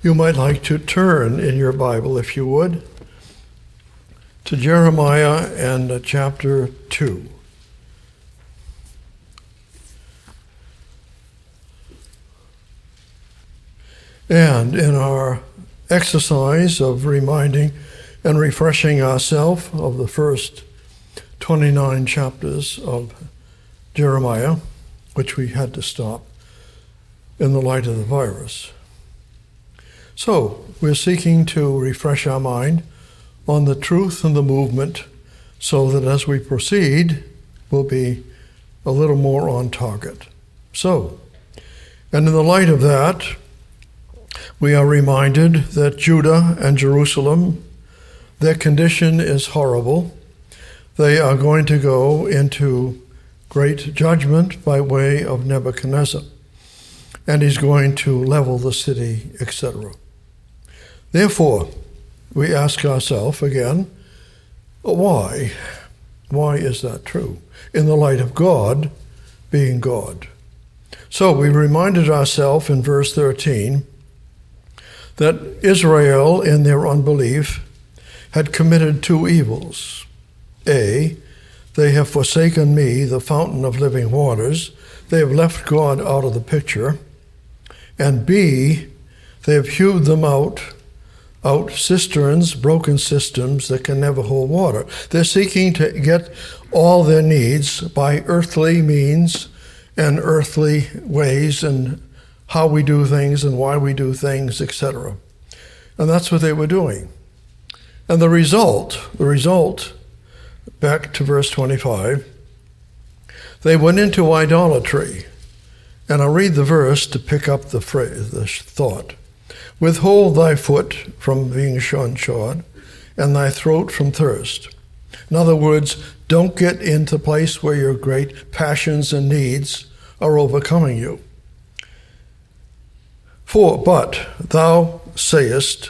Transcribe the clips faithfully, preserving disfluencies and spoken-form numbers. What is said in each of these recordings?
You might like to turn in your Bible, if you would, to Jeremiah and uh, chapter two. And in our exercise of reminding and refreshing ourselves of the first twenty-nine chapters of Jeremiah, which we had to stop in the light of the virus. So, we're seeking to refresh our mind on the truth and the movement so that as we proceed, we'll be a little more on target. So, and in the light of that, we are reminded that Judah and Jerusalem, their condition is horrible. They are going to go into great judgment by way of Nebuchadnezzar, and he's going to level the city, et cetera. Therefore, we ask ourselves again, why? Why is that true? In the light of God being God. So we reminded ourselves in verse thirteen that Israel, in their unbelief, had committed two evils. A, they have forsaken me, the fountain of living waters. They have left God out of the picture. And B, they have hewed them out, out cisterns, broken systems that can never hold water. They're seeking to get all their needs by earthly means and earthly ways and how we do things and why we do things, et cetera. And that's what they were doing. And the result, the result, back to verse twenty-five, they went into idolatry. And I'll read the verse to pick up the phrase, the thought. Withhold thy foot from being shod, and thy throat from thirst. In other words, don't get into a place where your great passions and needs are overcoming you. For, but thou sayest,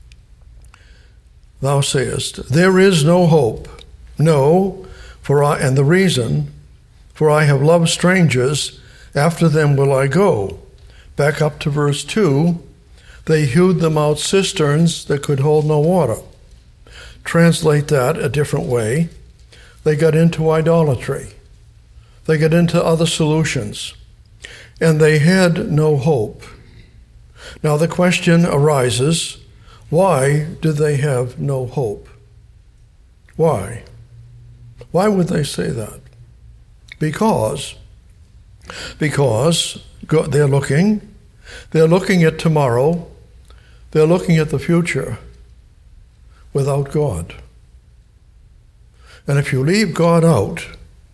thou sayest, there is no hope. No, for I, and the reason, for I have loved strangers, after them will I go. Back up to verse two, they hewed them out cisterns that could hold no water. Translate that a different way. They got into idolatry. They got into other solutions. And they had no hope. Now the question arises, why did they have no hope? Why? Why would they say that? Because, because they're looking, they're looking at tomorrow, they're looking at the future without God. And if you leave God out,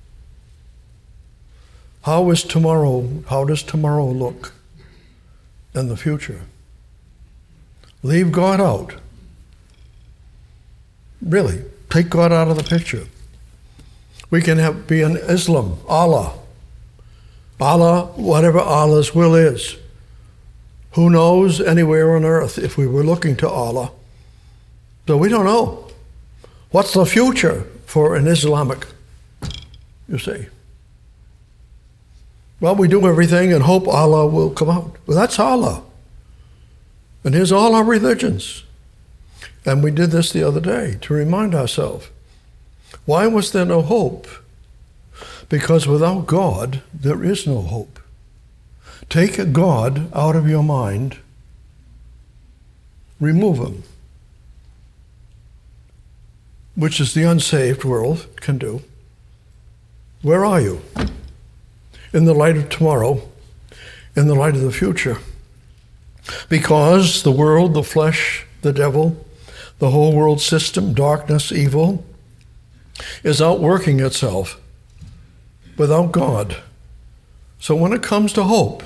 how is tomorrow, how does tomorrow look in the future? Leave God out. Really, take God out of the picture. We can have be in Islam, Allah. Allah, whatever Allah's will is. Who knows anywhere on earth if we were looking to Allah? So we don't know. What's the future for an Islamic, you see? Well, we do everything and hope Allah will come out. Well, that's Allah. And here's all our religions. And we did this the other day to remind ourselves. Why was there no hope? Because without God, there is no hope. Take God out of your mind, remove him, which is the unsaved world can do. Where are you? In the light of tomorrow, in the light of the future. Because the world, the flesh, the devil, the whole world system, darkness, evil, is outworking itself without God. So when it comes to hope,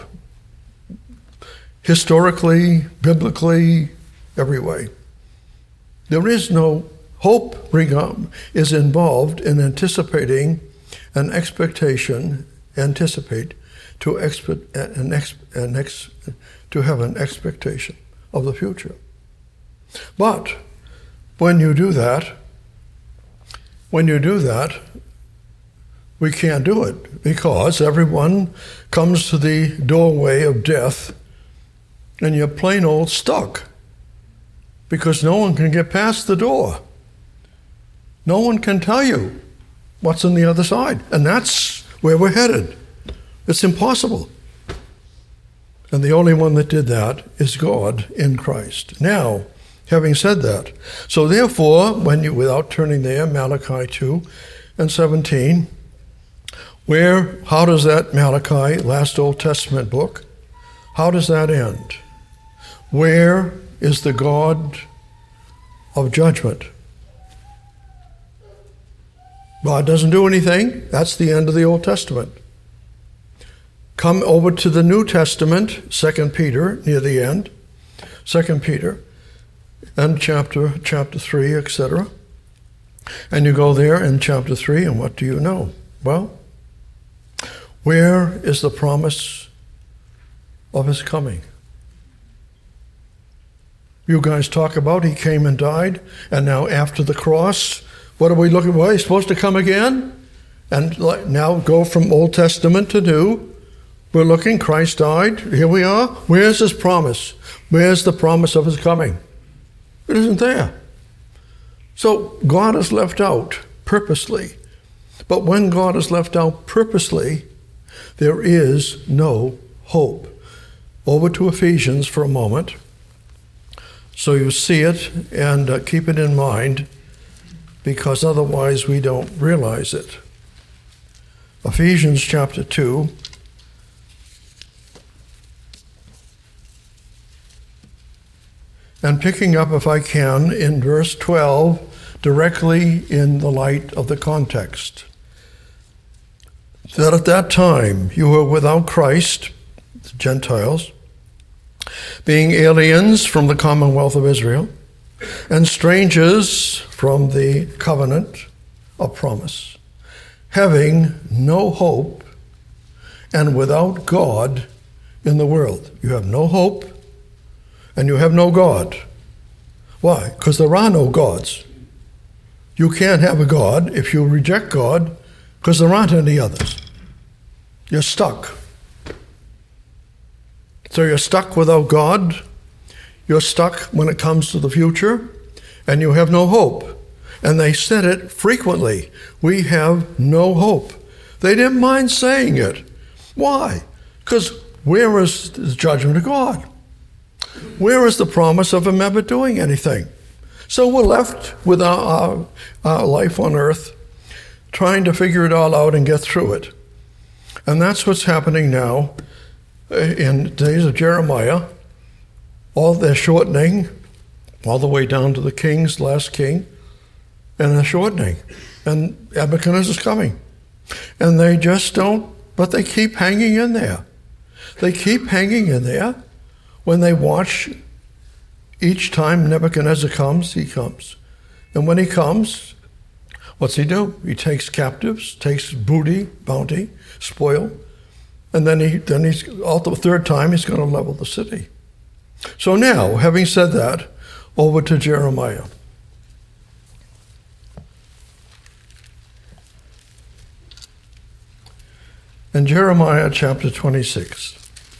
historically, biblically, every way, there is no hope is involved in anticipating an expectation, anticipate, to expect an ex, an ex, to have an expectation of the future. But when you do that, when you do that, we can't do it because everyone comes to the doorway of death and you're plain old stuck because no one can get past the door. No one can tell you what's on the other side, and that's where we're headed. It's impossible. And the only one that did that is God in Christ. Now, having said that, so therefore, when you, without turning there, Malachi two and seventeen, where, how does that Malachi, last Old Testament book, how does that end? Where is the God of judgment? God doesn't do anything. That's the end of the Old Testament. Come over to the New Testament, Second Peter, near the end, Second Peter, and chapter chapter three, et cetera. And you go there in chapter three, and what do you know? Well, where is the promise of his coming? You guys talk about he came and died, and now after the cross, what are we looking for? He's supposed to come again? And now go from Old Testament to New. We're looking, Christ died, here we are. Where's his promise? Where's the promise of his coming? It isn't there. So God is left out purposely. But when God is left out purposely, there is no hope. Over to Ephesians for a moment. So you see it and uh, keep it in mind, because otherwise we don't realize it. Ephesians chapter two. And picking up, if I can, in verse twelve, directly in the light of the context. That at that time you were without Christ, the Gentiles, being aliens from the commonwealth of Israel, and strangers from the covenant of promise, having no hope and without God in the world. You have no hope and you have no God. Why? Because there are no gods. You can't have a God if you reject God, because there aren't any others. You're stuck. So you're stuck without God. You're stuck when it comes to the future, and you have no hope. And they said it frequently. We have no hope. They didn't mind saying it. Why? Because where is the judgment of God? Where is the promise of him ever doing anything? So we're left with our, our, our life on earth, trying to figure it all out and get through it. And that's what's happening now in the days of Jeremiah. All they're shortening, all the way down to the king's last king, and they're shortening. And Nebuchadnezzar's coming. And they just don't, but they keep hanging in there. They keep hanging in there. When they watch, each time Nebuchadnezzar comes, he comes. And when he comes, what's he do? He takes captives, takes booty, bounty, spoil, and then he then he's, all the third time, he's going to level the city. So now, having said that, over to Jeremiah. In Jeremiah chapter twenty-six.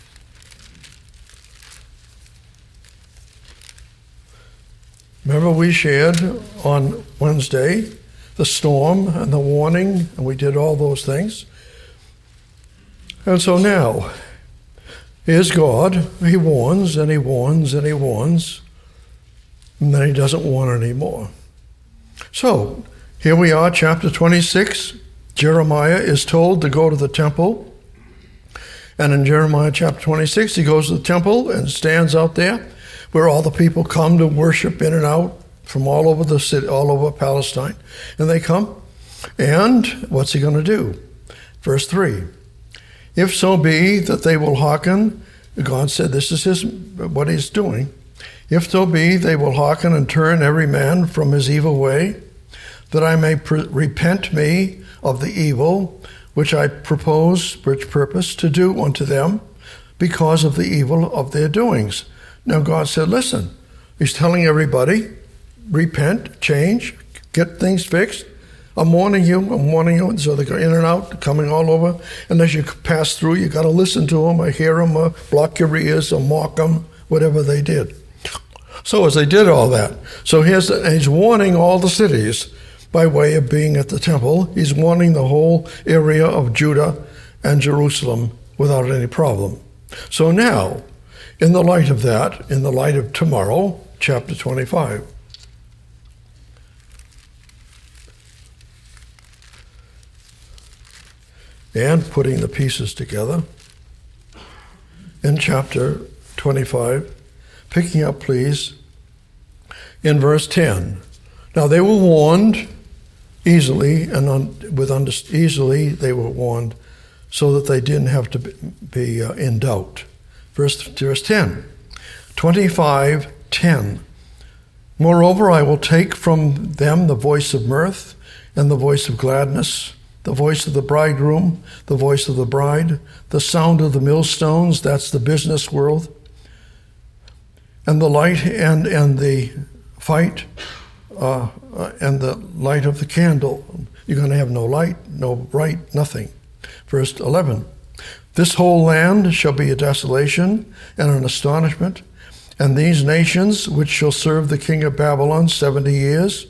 Remember, we shared on Wednesday the storm and the warning, and we did all those things. And so now, here's God. He warns, and he warns, and he warns, and then he doesn't warn anymore. So, here we are, chapter twenty-six. Jeremiah is told to go to the temple. And in Jeremiah chapter twenty-six, he goes to the temple and stands out there, where all the people come to worship in and out from all over the city, all over Palestine. And they come, and what's he going to do? Verse three, if so be that they will hearken, God said this is his what he's doing, if so be they will hearken and turn every man from his evil way, that I may pre- repent me of the evil which I propose, which purpose to do unto them, because of the evil of their doings. Now God said, listen, he's telling everybody, repent, change, get things fixed. I'm warning you, I'm warning you. And so they go in and out, coming all over. And as you pass through, you got to listen to them or hear them or block your ears or mock them, whatever they did. So as they did all that, so here's the, he's warning all the cities by way of being at the temple. He's warning the whole area of Judah and Jerusalem without any problem. So now, in the light of that, in the light of tomorrow, chapter twenty-five, and putting the pieces together, in chapter twenty-five, picking up, please, in verse ten. Now they were warned easily, and un, with under, easily they were warned so that they didn't have to be, be uh, in doubt. Verse, verse ten, twenty-five ten. Moreover, I will take from them the voice of mirth and the voice of gladness, the voice of the bridegroom, the voice of the bride, the sound of the millstones, that's the business world, and the light and, and the fight, uh, uh, and the light of the candle. You're going to have no light, no light, nothing. Verse eleven, this whole land shall be a desolation and an astonishment, and these nations which shall serve the king of Babylon seventy years.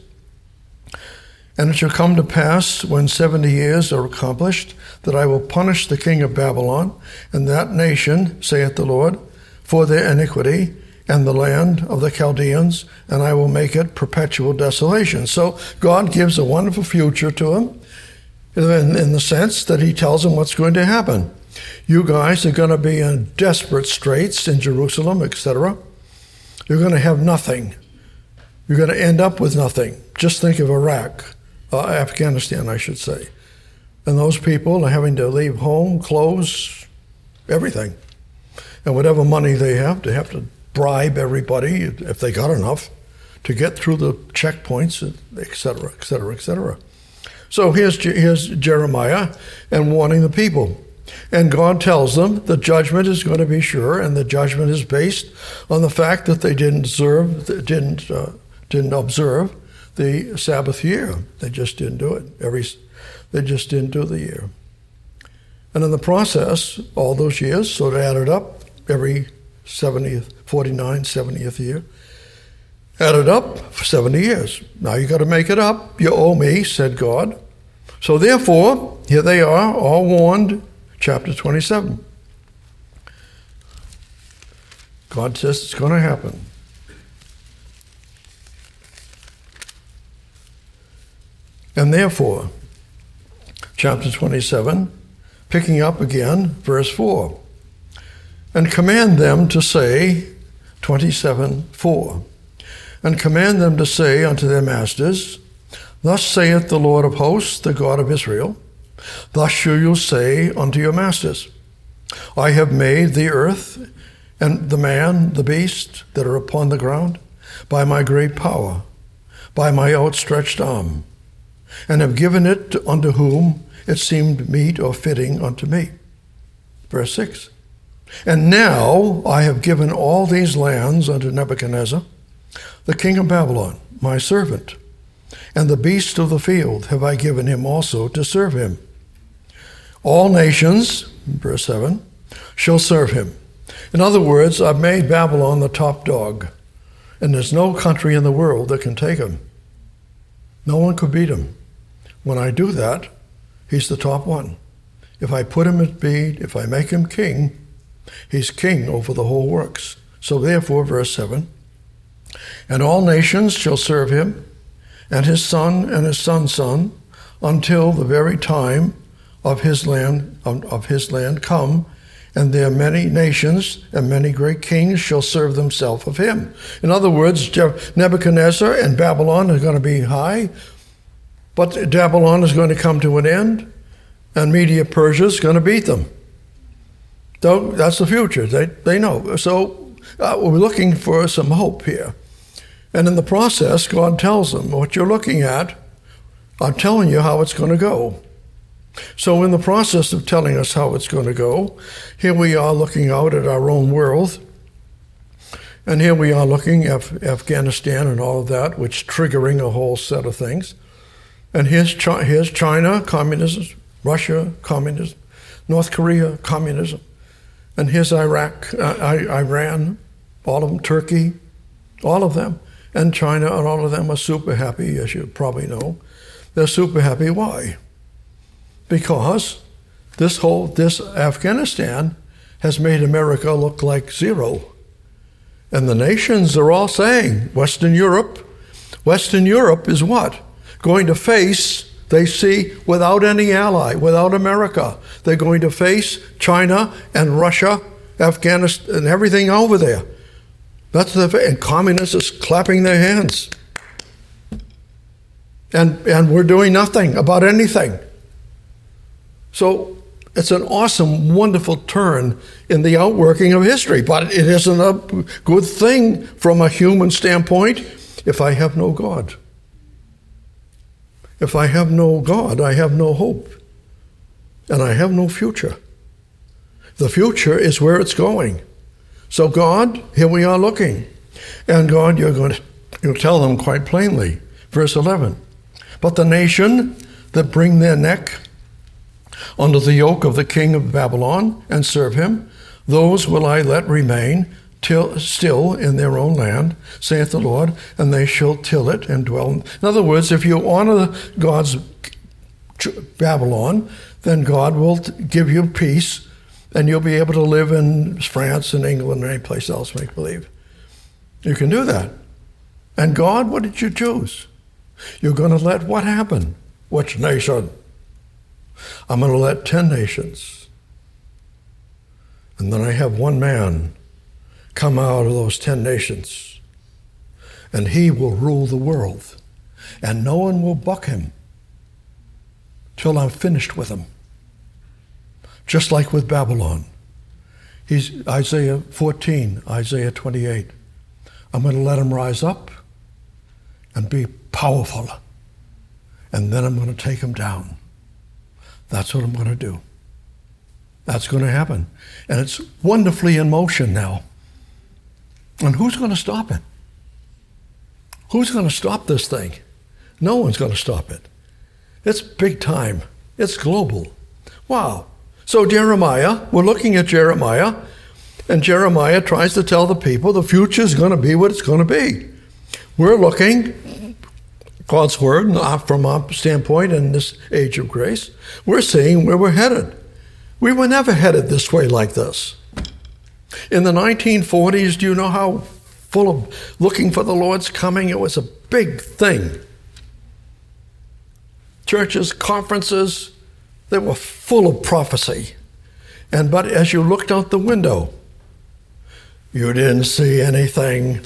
And it shall come to pass, when seventy years are accomplished, that I will punish the king of Babylon and that nation, saith the Lord, for their iniquity, and the land of the Chaldeans, and I will make it perpetual desolation. So God gives a wonderful future to him, in, in the sense that he tells him what's going to happen. You guys are going to be in desperate straits in Jerusalem, et cetera. You're going to have nothing. You're going to end up with nothing. Just think of Iraq, uh, Afghanistan, I should say. And those people are having to leave home, clothes, everything. And whatever money they have, they have to bribe everybody, if they got enough, to get through the checkpoints, et cetera, et cetera, et cetera. So here's, here's Jeremiah and warning the people. And God tells them the judgment is going to be sure, and the judgment is based on the fact that they didn't observe, didn't uh, didn't observe the Sabbath year. They just didn't do it. Every, they just didn't do the year. And in the process, all those years, so it added up every seventieth, forty-nine, seventieth year, added up for seventy years. Now you got to make it up. You owe me, said God. So therefore, here they are, all warned. Chapter twenty-seven. God says it's going to happen. And therefore, chapter twenty-seven, picking up again, verse four. And command them to say, twenty-seven four, and command them to say unto their masters, thus saith the Lord of hosts, the God of Israel, thus shall you say unto your masters, I have made the earth and the man, the beast that are upon the ground, by my great power, by my outstretched arm, and have given it unto whom it seemed meet or fitting unto me. Verse six. And now I have given all these lands unto Nebuchadnezzar, the king of Babylon, my servant, and the beast of the field have I given him also to serve him. All nations, verse seven, shall serve him. In other words, I've made Babylon the top dog, and there's no country in the world that can take him. No one could beat him. When I do that, he's the top one. If I put him at bead, if I make him king, he's king over the whole works. So therefore, verse seven, and all nations shall serve him, and his son and his son's son, until the very time of his land of, of his land come, and there many nations and many great kings shall serve themselves of him. In other words, Nebuchadnezzar and Babylon are going to be high, but Babylon is going to come to an end, and Media Persia is going to beat them. So that's the future. They they know. So uh, we're looking for some hope here. And in the process, God tells them, what you're looking at, I'm telling you how it's going to go. So in the process of telling us how it's going to go, here we are looking out at our own world. And here we are looking at Afghanistan and all of that, which triggering a whole set of things. And here's, Chi- here's China, communism, Russia, communism, North Korea, communism. And here's Iraq, uh, I- Iran, all of them, Turkey, all of them, and China, and all of them are super happy, as you probably know. They're super happy. Why? Because this whole, this Afghanistan has made America look like zero. And the nations are all saying, Western Europe, Western Europe is what? Going to face, they see, without any ally, without America, they're going to face China and Russia, Afghanistan, and everything over there. That's the, and communists are clapping their hands. And, and we're doing nothing about anything. So it's an awesome, wonderful turn in the outworking of history, but it isn't a good thing from a human standpoint if I have no God. If I have no God, I have no hope, and I have no future. The future is where it's going. So God, here we are looking. And God, you're going to you'll tell them quite plainly. Verse eleven, but the nation that bring their neck under the yoke of the king of Babylon and serve him, those will I let remain till, still in their own land, saith the Lord, and they shall till it and dwell. In other words, if you honor God's Babylon, then God will give you peace, and you'll be able to live in France and England or any place else, make believe. You can do that. And God, what did you choose? You're going to let what happen? Which nation? I'm going to let ten nations. And then I have one man come out of those ten nations. And he will rule the world. And no one will buck him till I'm finished with him. Just like with Babylon. He's Isaiah fourteen, Isaiah twenty-eight. I'm going to let him rise up and be powerful. And then I'm going to take him down. That's what I'm going to do. That's going to happen. And it's wonderfully in motion now. And who's going to stop it? Who's going to stop this thing? No one's going to stop it. It's big time. It's global. Wow. So Jeremiah, we're looking at Jeremiah, and Jeremiah tries to tell the people the future is going to be what it's going to be. We're looking, God's word, from our standpoint in this age of grace, we're seeing where we're headed. We were never headed this way like this. In the nineteen forties, do you know how full of looking for the Lord's coming? It was a big thing. Churches, conferences, they were full of prophecy. And but as you looked out the window, you didn't see anything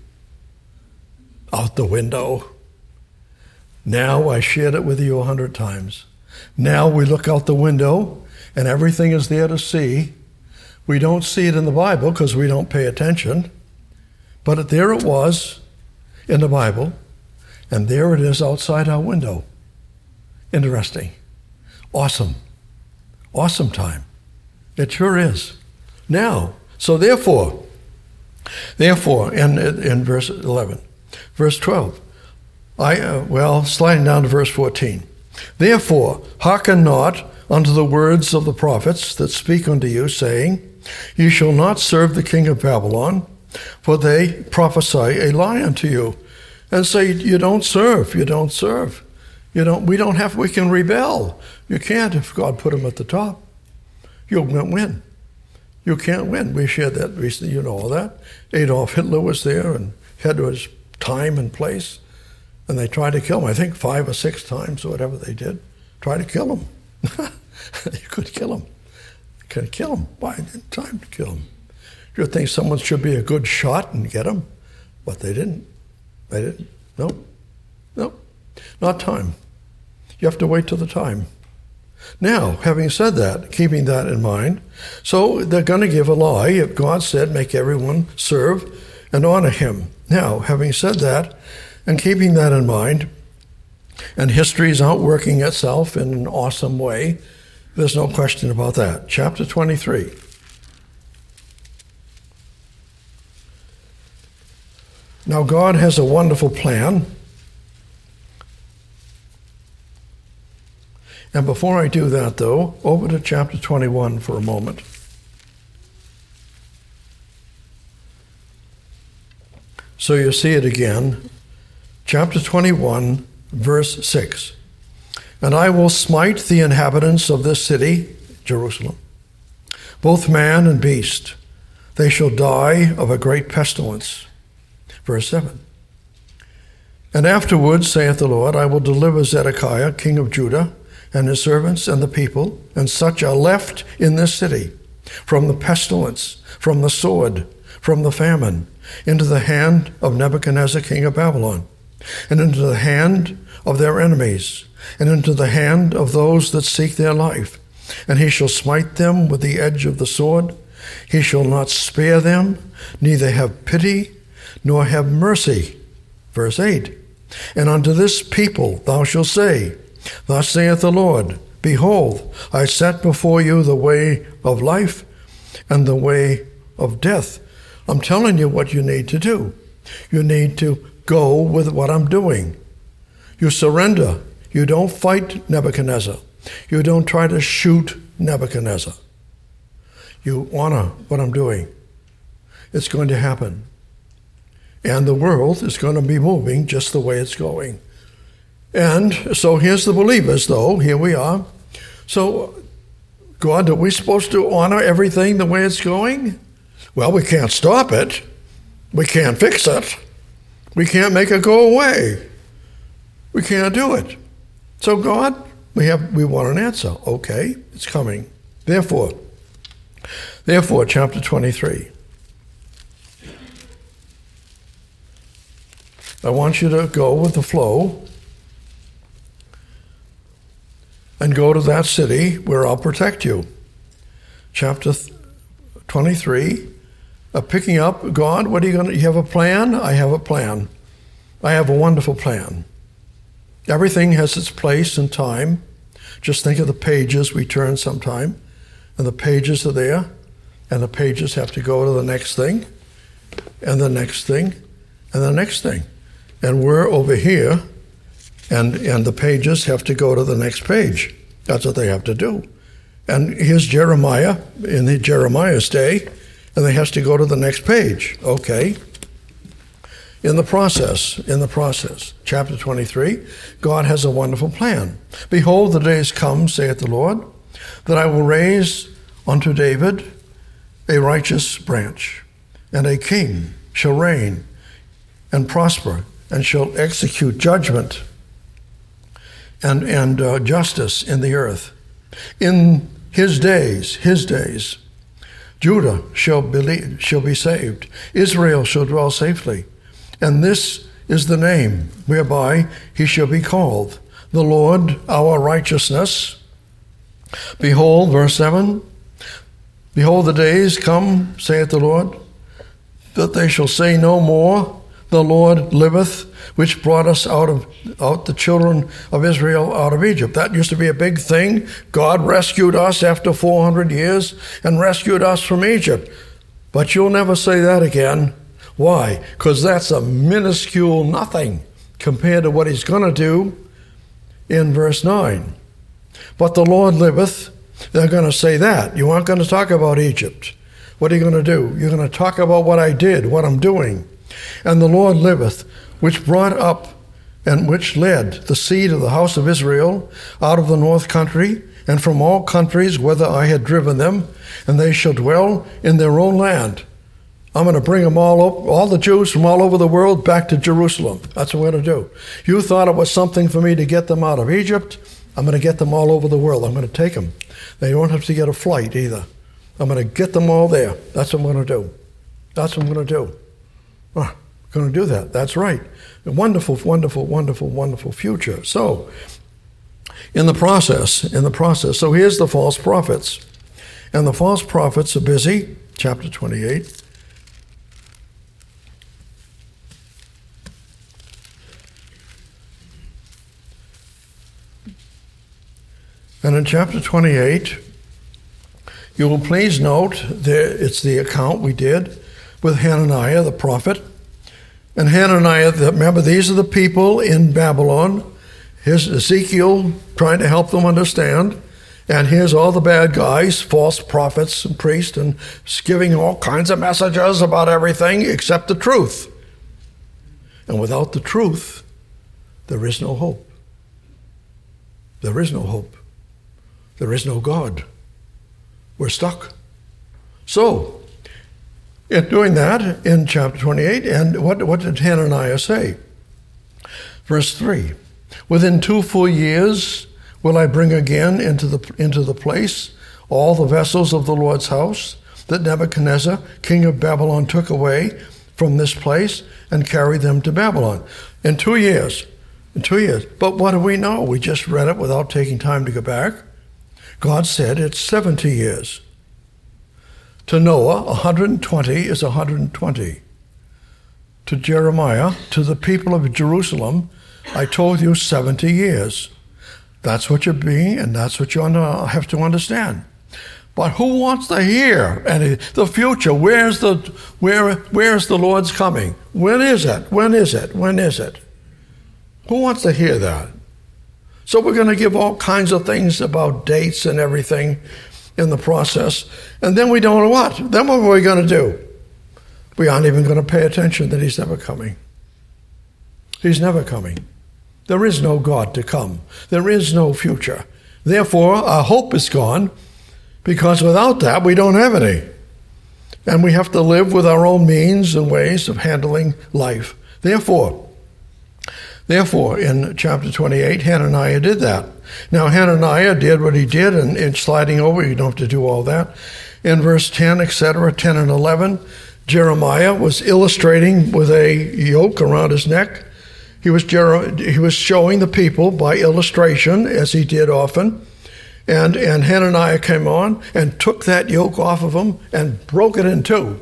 out the window. Now I shared it with you a hundred times. Now we look out the window and everything is there to see. We don't see it in the Bible because we don't pay attention. But there it was in the Bible, and there it is outside our window. Interesting. Awesome. Awesome time. It sure is. Now, so therefore, therefore, in, in verse eleven, verse twelve, I, uh, well, sliding down to verse fourteen. Therefore, hearken not unto the words of the prophets that speak unto you, saying, Ye shall not serve the king of Babylon, for they prophesy a lie unto you, and say, you don't serve, you don't serve. You don't, we don't have, we can rebel. You can't if God put them at the top. You won't win. You can't win. We shared that recently, you know all that. Adolf Hitler was there and had his time and place, and they tried to kill him, I think five or six times or whatever they did. Tried to kill him. You could kill him. You couldn't kill him. Why? It didn't time to kill him. You'd think someone should be a good shot and get him, but they didn't. They didn't. No. No. Not time. You have to wait till the time. Now, having said that, keeping that in mind, so they're going to give a lie if God said, make everyone serve and honor him. Now, having said that, and keeping that in mind, and history is outworking itself in an awesome way, there's no question about that. Chapter twenty-three. Now, God has a wonderful plan. And before I do that, though, over to chapter twenty-one for a moment. So you see it again. Chapter twenty-one, verse six. And I will smite the inhabitants of this city, Jerusalem, both man and beast. They shall die of a great pestilence. Verse seven. And afterwards, saith the Lord, I will deliver Zedekiah, king of Judah, and his servants and the people, and such are left in this city, from the pestilence, from the sword, from the famine, into the hand of Nebuchadnezzar, king of Babylon, and into the hand of their enemies, and into the hand of those that seek their life. And he shall smite them with the edge of the sword. He shall not spare them, neither have pity, nor have mercy. Verse eight. And unto this people thou shalt say, Thus saith the Lord, Behold, I set before you the way of life and the way of death. I'm telling you what you need to do. You need to go with what I'm doing. You surrender. You don't fight Nebuchadnezzar. You don't try to shoot Nebuchadnezzar. You honor what I'm doing. It's going to happen. And the world is going to be moving just the way it's going. And so here's the believers, though. Here we are. So, God, are we supposed to honor everything the way it's going? Well, we can't stop it. We can't fix it. We can't make it go away. We can't do it. So, God, we have we want an answer. Okay, it's coming. Therefore, therefore, chapter twenty-three. I want you to go with the flow and go to that city where I'll protect you. Chapter twenty-three, uh, picking up, God, what are you going to, you have a plan? I have a plan. I have a wonderful plan. Everything has its place and time. Just think of the pages we turn sometime, and the pages are there, and the pages have to go to the next thing, and the next thing, and the next thing. And we're over here, and, and the pages have to go to the next page. That's what they have to do. And here's Jeremiah in the Jeremiah's day, and they has to go to the next page. Okay. In the process, in the process, chapter twenty-three, God has a wonderful plan. Behold, the days come, saith the Lord, that I will raise unto David a righteous branch, and a king shall reign and prosper, and shall execute judgment and, and uh, justice in the earth. In his days, his days, Judah shall be, shall be saved. Israel shall dwell safely. And this is the name whereby he shall be called, the Lord our righteousness. Behold, verse seven, behold, the days come, saith the Lord, that they shall say no more, the Lord liveth, which brought us out of out the children of Israel out of Egypt. That used to be a big thing. God rescued us after four hundred years and rescued us from Egypt. But you'll never say that again. Why? Because that's a minuscule nothing compared to what he's going to do in verse nine. But the Lord liveth. They're going to say that. You aren't going to talk about Egypt. What are you going to do? You're going to talk about what I did, what I'm doing. And the Lord liveth, which brought up and which led the seed of the house of Israel out of the north country and from all countries whither I had driven them, and they shall dwell in their own land. I'm going to bring them all up, all the Jews from all over the world back to Jerusalem. That's what I'm going to do. You thought it was something for me to get them out of Egypt. I'm going to get them all over the world. I'm going to take them. They don't have to get a flight either. I'm going to get them all there. That's what I'm going to do. That's what I'm going to do. Oh, I'm going to do that. That's right. A wonderful, wonderful, wonderful, wonderful future. So, in the process, in the process, so here's the false prophets. And the false prophets are busy, chapter twenty-eight. And in chapter twenty-eight, you will please note there it's the account we did with Hananiah the prophet. And Hananiah, remember, these are the people in Babylon. Here's Ezekiel trying to help them understand. And here's all the bad guys, false prophets and priests, and giving all kinds of messages about everything except the truth. And without the truth, there is no hope. There is no hope. There is no God. We're stuck. So, in doing that, in chapter twenty-eight, and what, what did Hananiah say? Verse three, within two full years will I bring again into the, into the place all the vessels of the Lord's house that Nebuchadnezzar, king of Babylon, took away from this place and carried them to Babylon. In two years. In two years. But what do we know? We just read it without taking time to go back. God said it's seventy years. To Noah, one hundred twenty is one hundred twenty. To Jeremiah, to the people of Jerusalem, I told you seventy years. That's what you're being, and that's what you have to understand. But who wants to hear any the future? Where's the where where's the Lord's coming? When is it? When is it? When is it? Who wants to hear that? So we're going to give all kinds of things about dates and everything in the process, and then we don't know what. Then what are we going to do? We aren't even going to pay attention that he's never coming. He's never coming. There is no God to come. There is no future. Therefore, our hope is gone, because without that, we don't have any. And we have to live with our own means and ways of handling life. Therefore, therefore, in chapter twenty-eight, Hananiah did that. Now, Hananiah did what he did, and in sliding over, you don't have to do all that. In verse ten, et cetera, ten and eleven, Jeremiah was illustrating with a yoke around his neck. He was, he was showing the people by illustration, as he did often. And, and Hananiah came on and took that yoke off of him and broke it in two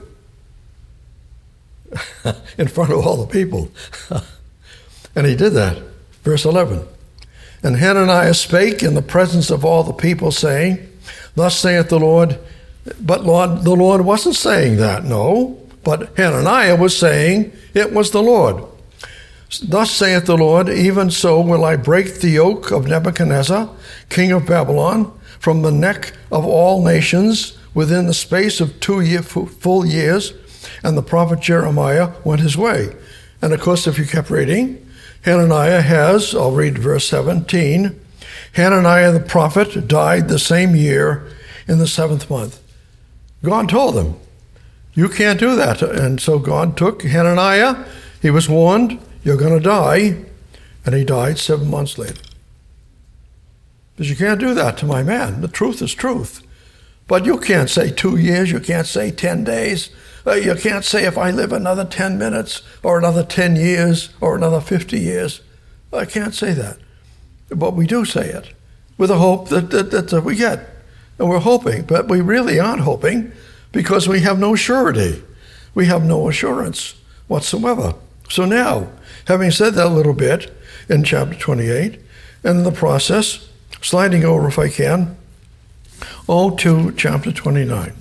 in front of all the people. And he did that. Verse eleven. And Hananiah spake in the presence of all the people, saying, thus saith the Lord. But Lord, the Lord wasn't saying that, no. But Hananiah was saying it was the Lord. Thus saith the Lord, even so will I break the yoke of Nebuchadnezzar, king of Babylon, from the neck of all nations within the space of two year, full years. And the prophet Jeremiah went his way. And of course, if you kept reading, Hananiah has, I'll read verse seventeen, Hananiah the prophet died the same year in the seventh month. God told him, you can't do that. And so God took Hananiah, he was warned, you're going to die, and he died seven months later. Because you can't do that to my man. The truth is truth. But you can't say two years, you can't say ten days, uh, you can't say if I live another ten minutes, or another ten years, or another fifty years. I can't say that. But we do say it, with a hope that, that, that, that we get. And we're hoping, but we really aren't hoping, because we have no surety. We have no assurance whatsoever. So now, having said that a little bit in chapter twenty-eight, and in the process, sliding over if I can, oh, to chapter twenty-nine.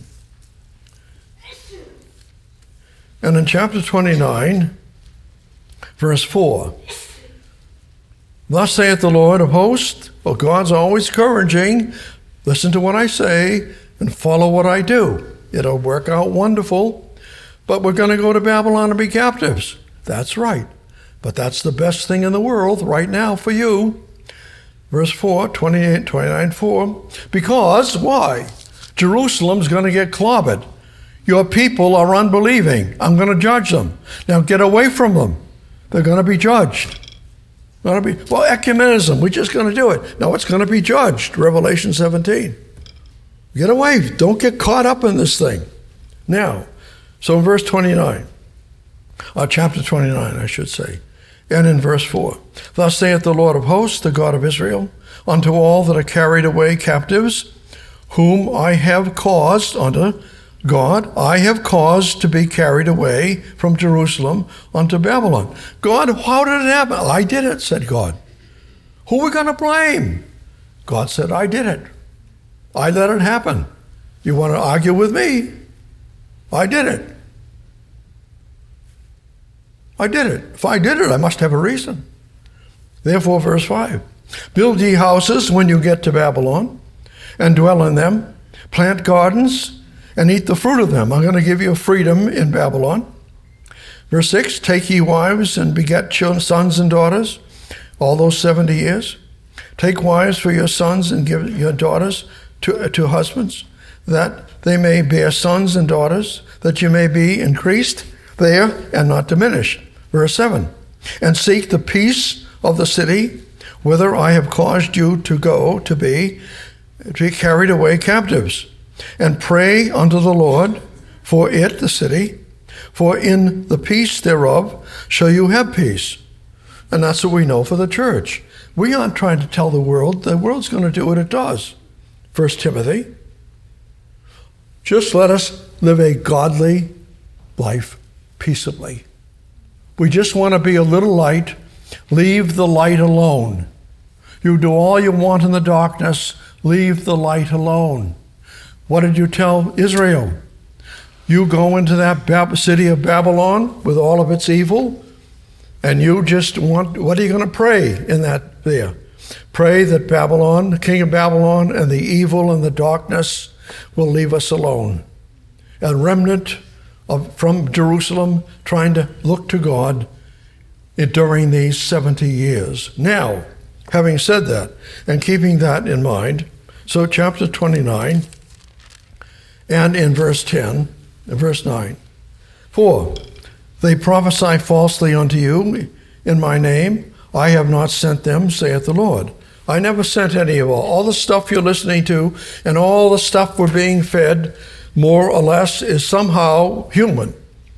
And in chapter twenty-nine, verse four, thus saith the Lord of hosts, well, God's always encouraging, listen to what I say and follow what I do. It'll work out wonderful, but we're going to go to Babylon and be captives. That's right. But that's the best thing in the world right now for you. Verse four, twenty-eight, twenty-nine, four. Because, why? Jerusalem's going to get clobbered. Your people are unbelieving. I'm going to judge them. Now get away from them. They're going to be judged. Going to be, well, ecumenism, we're just going to do it. No, it's going to be judged. Revelation seventeen. Get away. Don't get caught up in this thing. Now, so in verse twenty-nine, or chapter twenty-nine, I should say, and in verse four, thus saith the Lord of hosts, the God of Israel, unto all that are carried away captives, whom I have caused, unto God, I have caused to be carried away from Jerusalem unto Babylon. God, how did it happen? I did it, said God. Who are we going to blame? God said, I did it. I let it happen. You want to argue with me? I did it. I did it. If I did it, I must have a reason. Therefore, verse five, build ye houses when you get to Babylon, and dwell in them, plant gardens, and eat the fruit of them. I'm going to give you freedom in Babylon. Verse six, take ye wives and beget children, sons and daughters, all those seventy years. Take wives for your sons and give your daughters to, to husbands, that they may bear sons and daughters, that you may be increased there and not diminished. Verse seven, and seek the peace of the city, whither I have caused you to go to be, to be carried away captives, and pray unto the Lord for it, the city, for in the peace thereof shall you have peace. And that's what we know for the church. We aren't trying to tell the world. The world's going to do what it does. First Timothy. Just let us live a godly life peaceably. We just want to be a little light. Leave the light alone. You do all you want in the darkness. Leave the light alone. What did you tell Israel? You go into that Bab- city of Babylon with all of its evil, and you just want, what are you going to pray in that there? Pray that Babylon, the king of Babylon, and the evil and the darkness will leave us alone. A remnant of, from Jerusalem trying to look to God during these seventy years. Now, having said that, and keeping that in mind, so chapter twenty-nine, and in verse ten, verse nine, for they prophesy falsely unto you in my name. I have not sent them, saith the Lord. I never sent any of all. All the stuff you're listening to and all the stuff we're being fed, more or less, is somehow human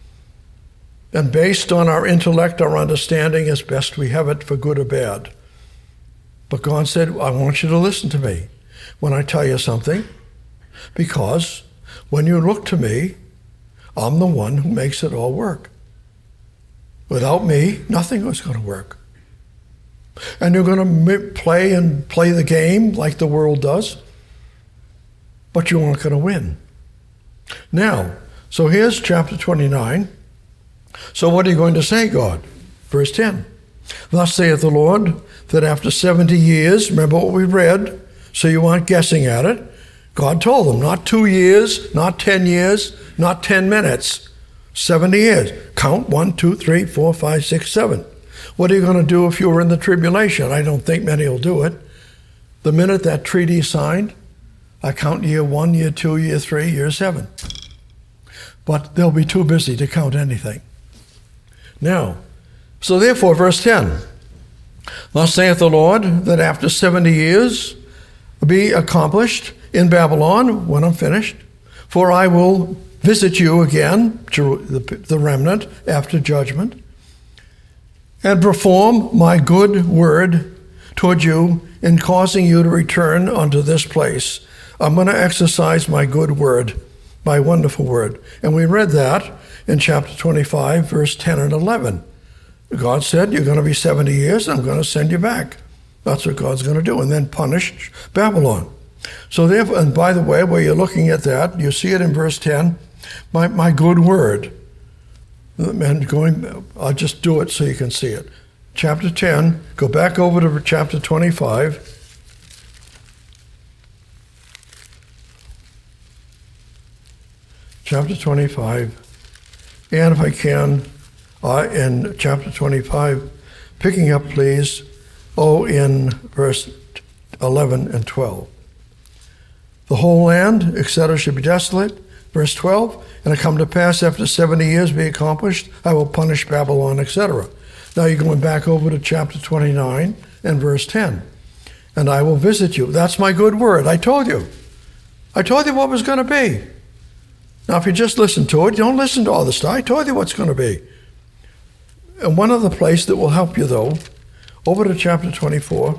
and based on our intellect, our understanding as best we have it, for good or bad. But God said, I want you to listen to me when I tell you something, because when you look to me, I'm the one who makes it all work. Without me, nothing was going to work. And you're going to play and play the game like the world does, but you aren't going to win. Now, so here's chapter twenty-nine. So what are you going to say, God? Verse ten. Thus saith the Lord, that after seventy years, remember what we read, so you aren't guessing at it, God told them, not two years, not ten years, not ten minutes, seventy years. Count one, two, three, four, five, six, seven. What are you going to do if you were in the tribulation? I don't think many will do it. The minute that treaty is signed, I count year one, year two, year three, year seven. But they'll be too busy to count anything. Now, so therefore, verse ten, thus saith the Lord, that after seventy years be accomplished in Babylon, when I'm finished, for I will visit you again, the remnant, after judgment, and perform my good word toward you in causing you to return unto this place. I'm going to exercise my good word, my wonderful word. And we read that in chapter twenty-five, verse ten and eleven. God said, you're going to be seventy years, I'm going to send you back. That's what God's going to do, and then punish Babylon. So therefore, and by the way, where you're looking at that, you see it in verse ten, my, my good word. And going, I'll just do it so you can see it. Chapter ten, go back over to chapter twenty-five. Chapter twenty-five, and if I can, uh, in chapter twenty-five, picking up, please, oh, in verse eleven and twelve. The whole land, et cetera, should be desolate. Verse twelve, and it come to pass after seventy years be accomplished, I will punish Babylon, et cetera. Now you're going back over to chapter twenty-nine and verse ten. And I will visit you. That's my good word. I told you. I told you what was going to be. Now if you just listen to it, don't listen to all the stuff. I told you what's going to be. And one other place that will help you, though, over to chapter twenty-four.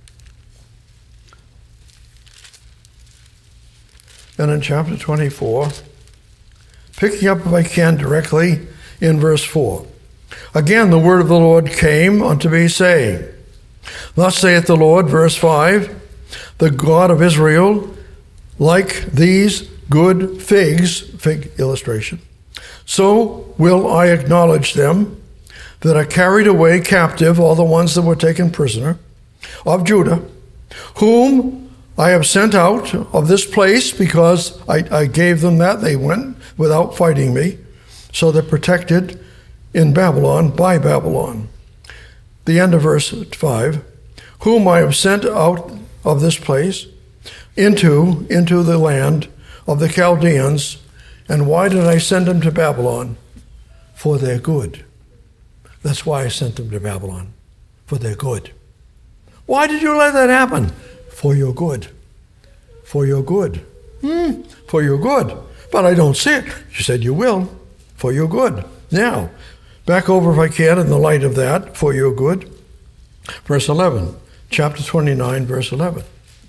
And in chapter twenty-four, picking up, if I can, directly in verse four. Again, the word of the Lord came unto me, saying, thus saith the Lord, verse five, the God of Israel, like these good figs, fig illustration, so will I acknowledge them that are carried away captive, all the ones that were taken prisoner, of Judah, whom I have sent out of this place because I, I gave them that. They went without fighting me. So they're protected in Babylon by Babylon. The end of verse five, whom I have sent out of this place into, into the land of the Chaldeans. And why did I send them to Babylon? For their good. That's why I sent them to Babylon, for their good. Why did you let that happen? For your good. For your good. Hmm, for your good. But I don't see it. You said you will. For your good. Now, back over if I can in the light of that, for your good. Verse eleven, chapter twenty-nine, verse eleven.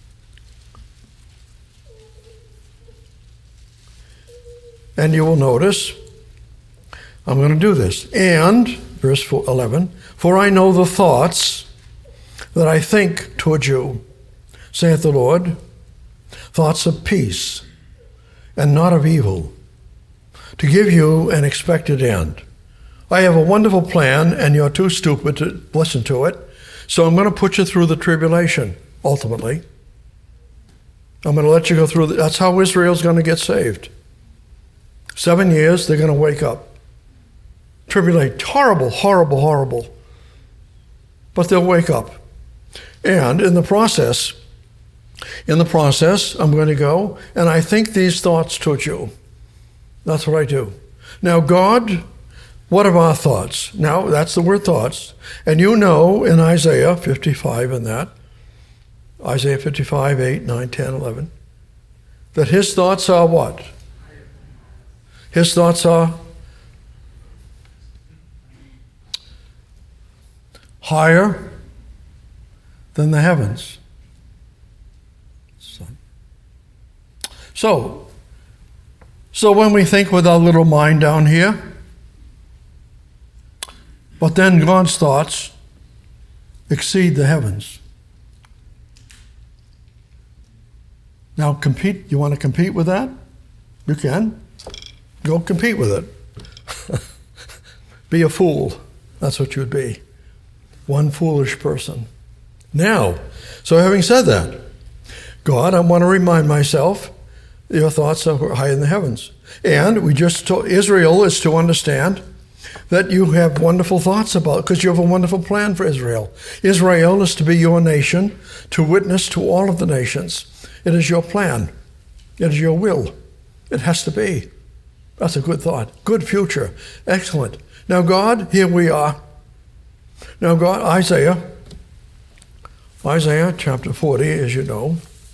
And you will notice, I'm going to do this. And, verse eleven, for I know the thoughts that I think toward you, saith the Lord, thoughts of peace and not of evil, to give you an expected end. I have a wonderful plan, and you're too stupid to listen to it, so I'm going to put you through the tribulation, ultimately. I'm going to let you go through, the, that's how Israel's going to get saved. Seven years, they're going to wake up. Tribulate, horrible, horrible, horrible. But they'll wake up. And in the process, in the process, I'm going to go, and I think these thoughts toward you. That's what I do. Now, God, what are our thoughts? Now, that's the word thoughts. And you know in Isaiah fifty-five and that, Isaiah fifty-five, eight, nine, ten, eleven, that his thoughts are what? His thoughts are higher than the heavens. So, so when we think with our little mind down here, but then God's thoughts exceed the heavens. Now compete, you want to compete with that? You can. Go compete with it. Be a fool. That's what you would be. One foolish person. Now, so having said that, God, I want to remind myself, your thoughts are high in the heavens. And we just told, Israel is to understand that you have wonderful thoughts about, because you have a wonderful plan for Israel. Israel is to be your nation, to witness to all of the nations. It is your plan. It is your will. It has to be. That's a good thought. Good future. Excellent. Now, God, here we are. Now, God, Isaiah, Isaiah chapter forty, as you know.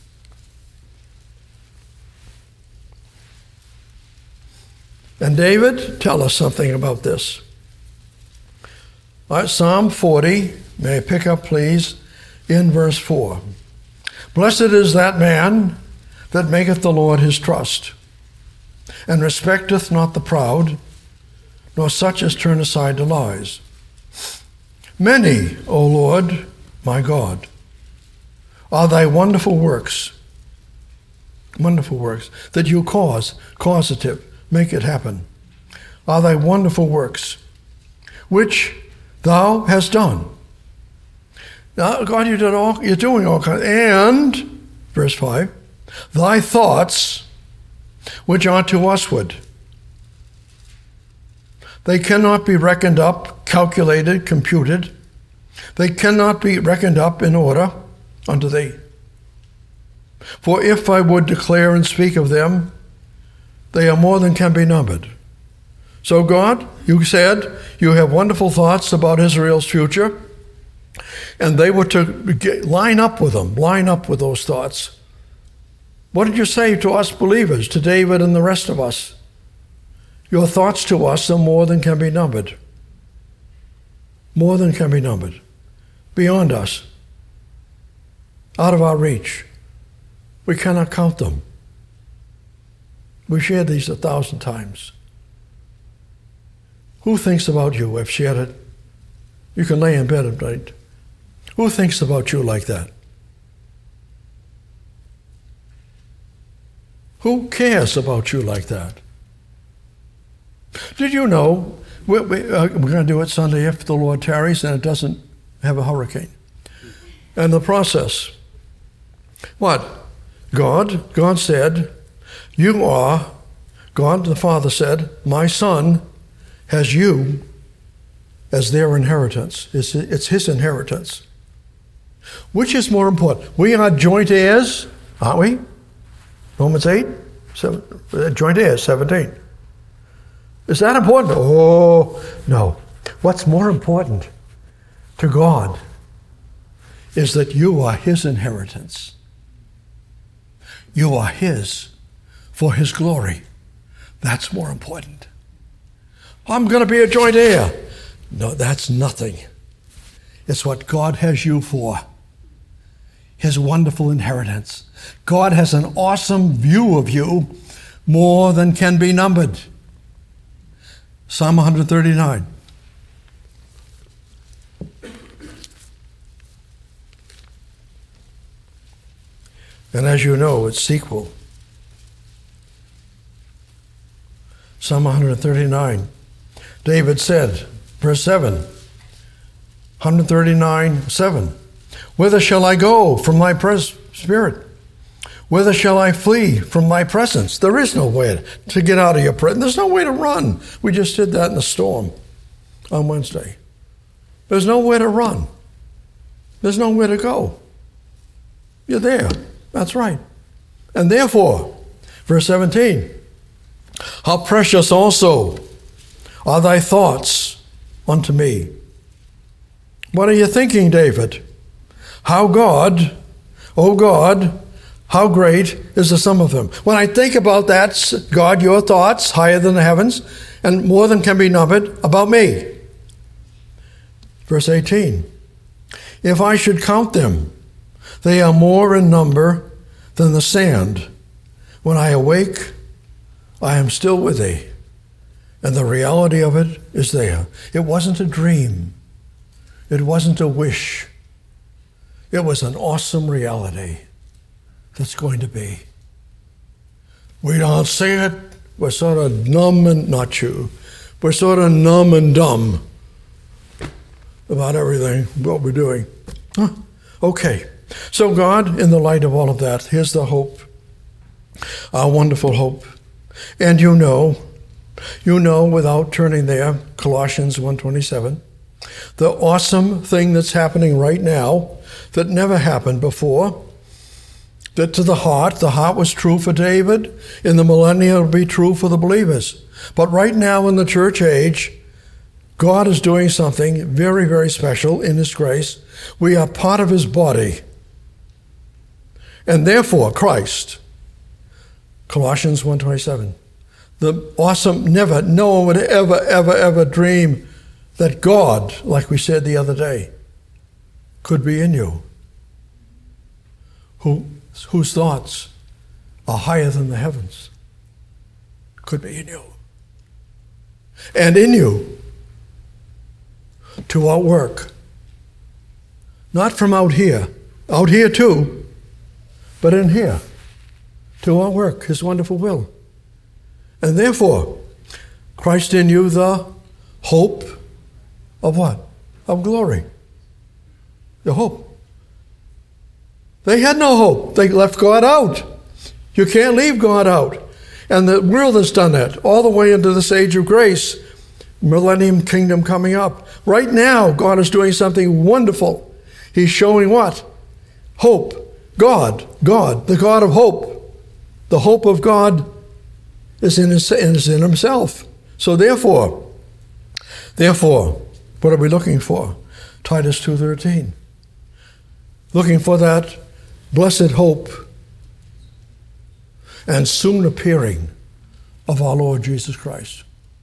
And David, tell us something about this. All right, Psalm forty, may I pick up, please, in verse four. Blessed is that man that maketh the Lord his trust, and respecteth not the proud, nor such as turn aside to lies. Many, O Lord, my God, are thy wonderful works, wonderful works, that you cause, causative, make it happen, are thy wonderful works, which thou hast done. Now, God, you did all, you're doing all kinds, and, verse five, thy thoughts, which are to usward. They cannot be reckoned up, calculated, computed. They cannot be reckoned up in order unto thee. For if I would declare and speak of them, they are more than can be numbered. So God, you said you have wonderful thoughts about Israel's future, and they were to get, line up with them, line up with those thoughts. What did you say to us believers, to David and the rest of us? Your thoughts to us are more than can be numbered. More than can be numbered. Beyond us. Out of our reach. We cannot count them. We shared these a thousand times. Who thinks about you? I've shared it. You can lay in bed at night. Who thinks about you like that? Who cares about you like that? Did you know, we, we, uh, we're going to do it Sunday if the Lord tarries and it doesn't have a hurricane. And the process. What? God, God said, you are, God the Father said, my son has you as their inheritance. It's, it's his inheritance. Which is more important? We are joint heirs, aren't we? Romans eight, seven, joint heirs, seventeen. Is that important? Oh, no. What's more important to God is that you are his inheritance. You are his for his glory. That's more important. I'm going to be a joint heir. No, that's nothing. It's what God has you for. His wonderful inheritance. God has an awesome view of you, more than can be numbered. Psalm one thirty-nine. And as you know, it's sequel. Psalm one thirty-nine. David said, verse seven, one thirty-nine, seven, whither shall I go from thy pres- spirit? Whither shall I flee from thy presence? There is no way to get out of your presence. There's no way to run. We just did that in the storm on Wednesday. There's nowhere to run. There's nowhere to go. You're there. That's right. And therefore, verse seventeen, how precious also are thy thoughts unto me. What are you thinking, David? How God, oh God, how great is the sum of them. When I think about that, God, your thoughts higher than the heavens and more than can be numbered about me. Verse eighteen, if I should count them, they are more in number than the sand. When I awake, I am still with thee. And the reality of it is there. It wasn't a dream. It wasn't a wish. It was an awesome reality that's going to be. We don't see it. We're sort of numb and, not you, we're sort of numb and dumb about everything, what we're doing. Huh? Okay. So God, in the light of all of that, here's the hope, our wonderful hope. And you know, you know without turning there, Colossians one twenty-seven, the awesome thing that's happening right now that never happened before, that to the heart, the heart was true for David, in the millennium it'll be true for the believers. But right now in the church age, God is doing something very, very special in his grace. We are part of his body. And therefore, Christ, Colossians one twenty-seven, the awesome, never, no one would ever, ever, ever dream that God, like we said the other day, could be in you, who, whose thoughts are higher than the heavens, could be in you. And in you, to outwork, not from out here, out here too, but in here, to outwork his wonderful will. And therefore, Christ in you, the hope of what? Of glory. The hope. They had no hope. They left God out. You can't leave God out. And the world has done that all the way into this age of grace, millennium kingdom coming up. Right now, God is doing something wonderful. He's showing what? Hope. God. God. The God of hope. The hope of God is in, his, is in himself. So therefore, therefore, what are we looking for? Titus two thirteen. Looking for that blessed hope and soon appearing of our Lord Jesus Christ.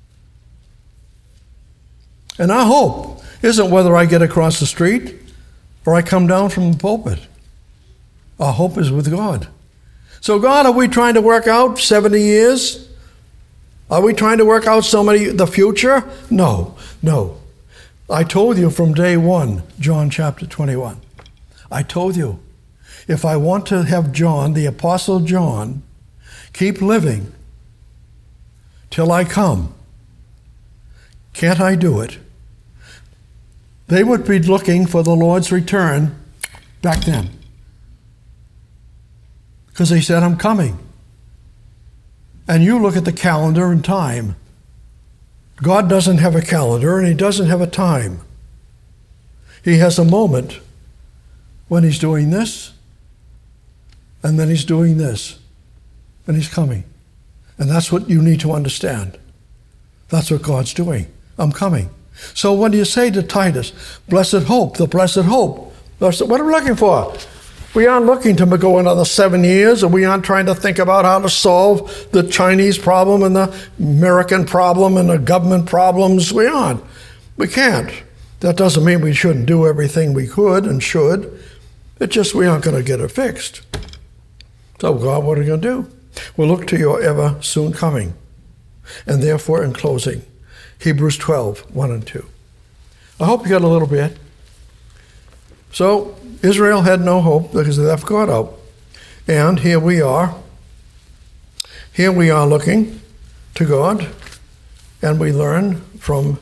And our hope isn't whether I get across the street or I come down from the pulpit. Our hope is with God. So God, are we trying to work out seventy years? Are we trying to work out so many, the future? No, no. I told you from day one, John chapter twenty-one. I told you, if I want to have John, the Apostle John, keep living till I come, can't I do it? They would be looking for the Lord's return back then. Because they said, I'm coming. And you look at the calendar and time. God doesn't have a calendar and he doesn't have a time. He has a moment when he's doing this, and then he's doing this, and he's coming. And that's what you need to understand. That's what God's doing. I'm coming. So when you say to Titus, blessed hope, the blessed hope, what are we looking for? We aren't looking to go another seven years, and we aren't trying to think about how to solve the Chinese problem and the American problem and the government problems. We aren't. We can't. That doesn't mean we shouldn't do everything we could and should. It's just we aren't going to get it fixed. So God, what are you going to do? We'll look to your ever soon coming. And therefore, in closing, Hebrews twelve, one and two. I hope you got a little bit. So Israel had no hope because they left God out. And here we are. Here we are looking to God, and we learn from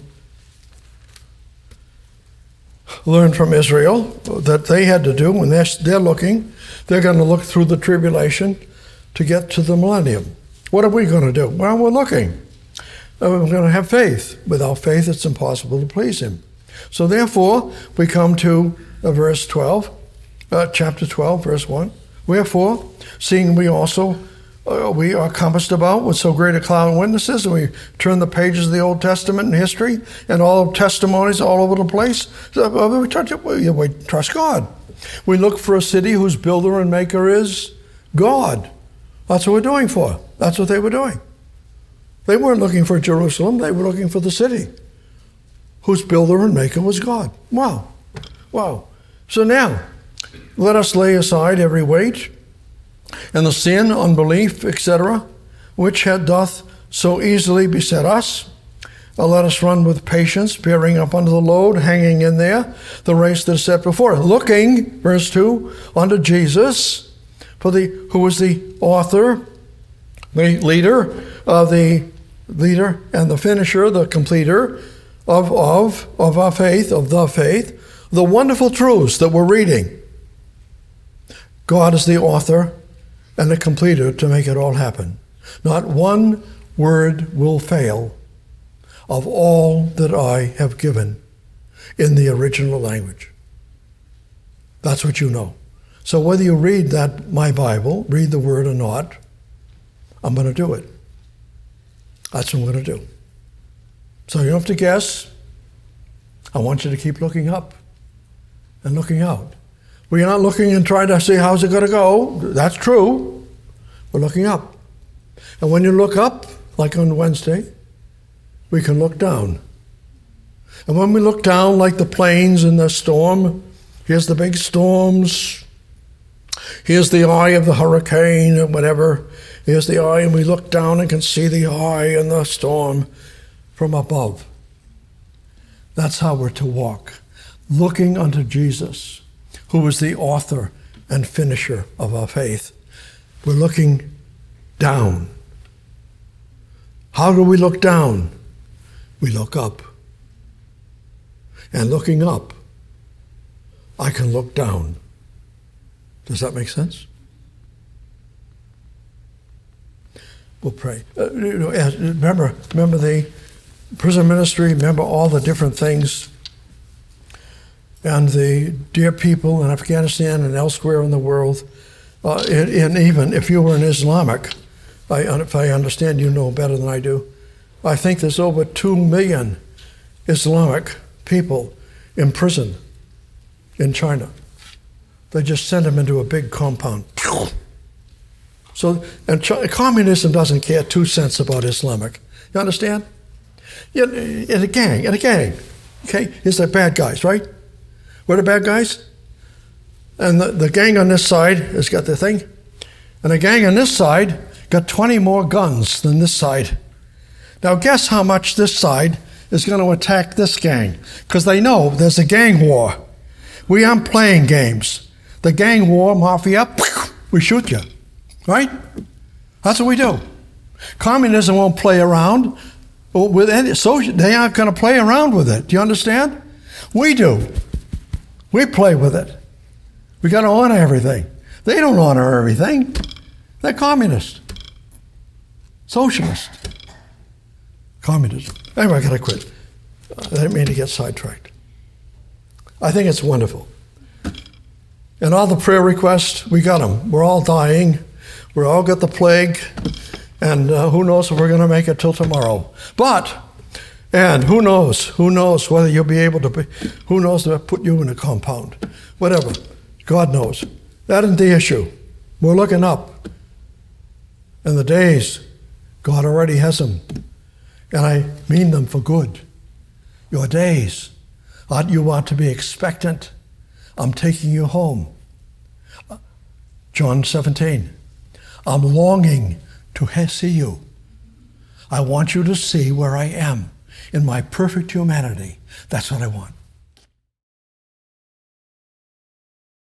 learn from Israel that they had to do when they're, they're looking. They're going to look through the tribulation to get to the millennium. What are we going to do? Well, we're looking. Uh, We're going to have faith. Without faith, it's impossible to please him. So therefore, we come to uh, verse twelve, uh, chapter twelve, verse one. Wherefore, seeing we also, uh, we are compassed about with so great a cloud of witnesses, and we turn the pages of the Old Testament and history and all testimonies all over the place, so, uh, we, trust, we, we trust God. We look for a city whose builder and maker is God. That's what we're doing for. That's what they were doing. They weren't looking for Jerusalem. They were looking for the city whose builder and maker was God. Wow. Wow. So now, let us lay aside every weight and the sin, unbelief, et cetera, which doth so easily beset us. Uh, let us run with patience, bearing up under the load, hanging in there, the race that is set before us. Looking, verse two, unto Jesus, for the who is the author, the leader, of the leader and the finisher, the completer of, of, of our faith, of the faith, the wonderful truths that we're reading. God is the author and the completer to make it all happen. Not one word will fail of all that I have given in the original language. That's what you know. So whether you read that, my Bible, read the word or not, I'm going to do it. That's what I'm going to do. So you don't have to guess. I want you to keep looking up and looking out. We're not looking and trying to see how's it going to go. That's true. We're looking up. And when you look up, like on Wednesday, we can look down. And when we look down like the planes in the storm, here's the big storms, here's the eye of the hurricane or whatever, here's the eye, and we look down and can see the eye and the storm from above. That's how we're to walk, looking unto Jesus, who is the author and finisher of our faith. We're looking down. How do we look down? We look up. And looking up, I can look down. Does that make sense? We'll pray. Uh, you know, remember, remember the prison ministry, remember all the different things, and the dear people in Afghanistan and elsewhere in the world, uh, and, and even if you were an Islamic, I, if I understand you know better than I do, I think there's over two million Islamic people in prison in China. They just sent them into a big compound. So, and Ch- communism doesn't care two cents about Islamic. You understand? In, in a gang, in a gang. Okay, it's the bad guys, right? We're the bad guys. And the, the gang on this side has got the thing. And the gang on this side got twenty more guns than this side. Now guess how much this side is going to attack this gang. Because they know there's a gang war. We aren't playing games. The gang war, mafia, we shoot you. Right? That's what we do. Communism won't play around with any social. They aren't going to play around with it. Do you understand? We do. We play with it. We got to honor everything. They don't honor everything. They're communist, socialist. communism. Anyway, I got to quit. I didn't mean to get sidetracked. I think it's wonderful. And all the prayer requests, we got them. We're all dying. We all got the plague. And uh, who knows if we're going to make it till tomorrow. But, and who knows, who knows whether you'll be able to, be, who knows to put you in a compound. Whatever. God knows. That isn't the issue. We're looking up. And the days, God already has them. And I mean them for good. Your days. Ought you want to be expectant? I'm taking you home. John seventeen. I'm longing to see you. I want you to see where I am in my perfect humanity. That's what I want.